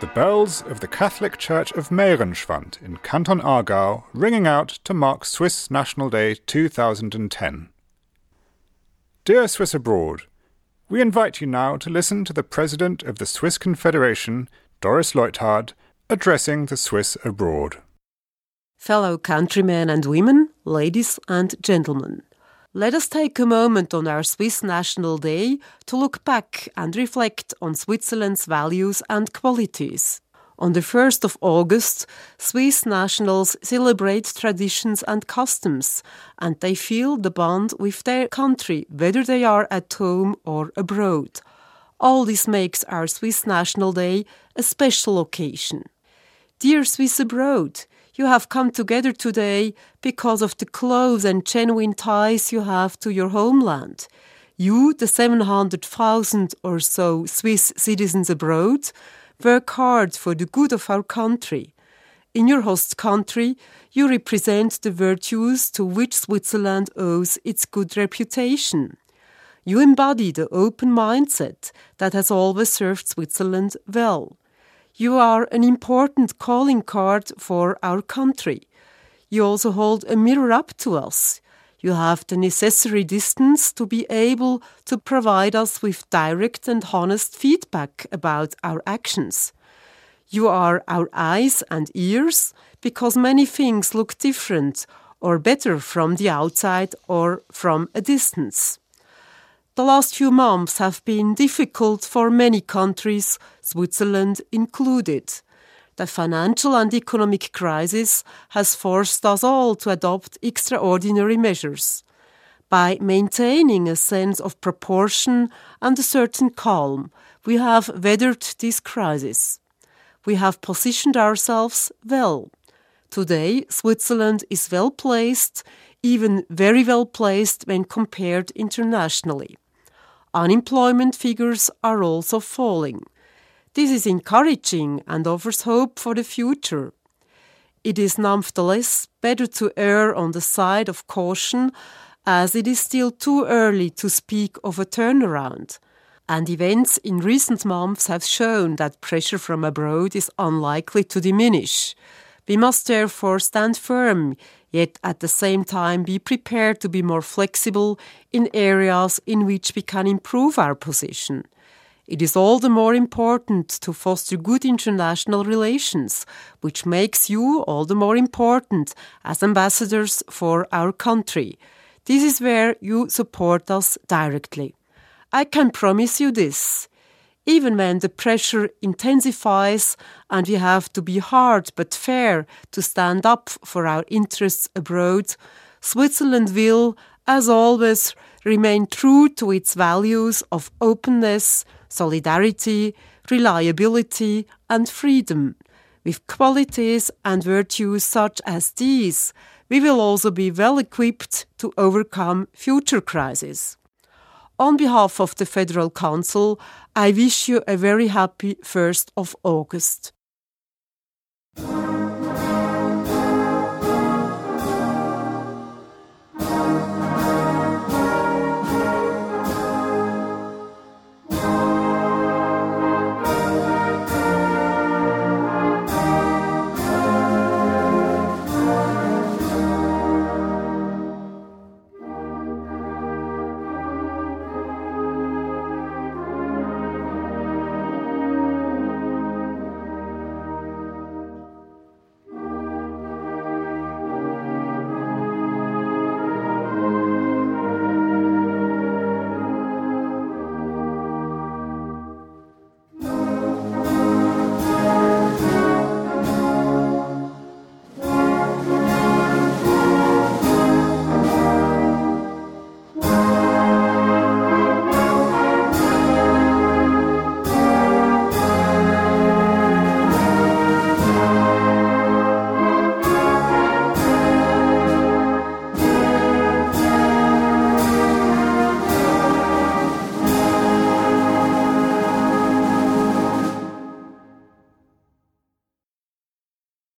The bells of the Catholic Church of Mehrenschwand in Canton Aargau ringing out to mark Swiss National Day 2010. Dear Swiss Abroad, we invite you now to listen to the President of the Swiss Confederation, Doris Leuthard, addressing the Swiss abroad. Fellow countrymen and women, ladies and gentlemen, let us take a moment on our Swiss National Day to look back and reflect on Switzerland's values and qualities. On the 1st of August, Swiss nationals celebrate traditions and customs, and they feel the bond with their country, whether they are at home or abroad. All this makes our Swiss National Day a special occasion. Dear Swiss abroad, you have come together today because of the close and genuine ties you have to your homeland. You, the 700,000 or so Swiss citizens abroad, work hard for the good of our country. In your host country, you represent the virtues to which Switzerland owes its good reputation. You embody the open mindset that has always served Switzerland well. You are an important calling card for our country. You also hold a mirror up to us. You have the necessary distance to be able to provide us with direct and honest feedback about our actions. You are our eyes and ears because many things look different or better from the outside or from a distance. The last few months have been difficult for many countries, Switzerland included. The financial and economic crisis has forced us all to adopt extraordinary measures. By maintaining a sense of proportion and a certain calm, we have weathered this crisis. We have positioned ourselves well. Today, Switzerland is well placed, even very well placed when compared internationally. Unemployment figures are also falling. This is encouraging and offers hope for the future. It is nonetheless better to err on the side of caution, as it is still too early to speak of a turnaround. And events in recent months have shown that pressure from abroad is unlikely to diminish. We must therefore stand firm, yet at the same time be prepared to be more flexible in areas in which we can improve our position. It is all the more important to foster good international relations, which makes you all the more important as ambassadors for our country. This is where you support us directly. I can promise you this. Even when the pressure intensifies and we have to be hard but fair to stand up for our interests abroad, Switzerland will, as always, remain true to its values of openness, solidarity, reliability and freedom. With qualities and virtues such as these, we will also be well equipped to overcome future crises. On behalf of the Federal Council, I wish you a very happy 1st of August.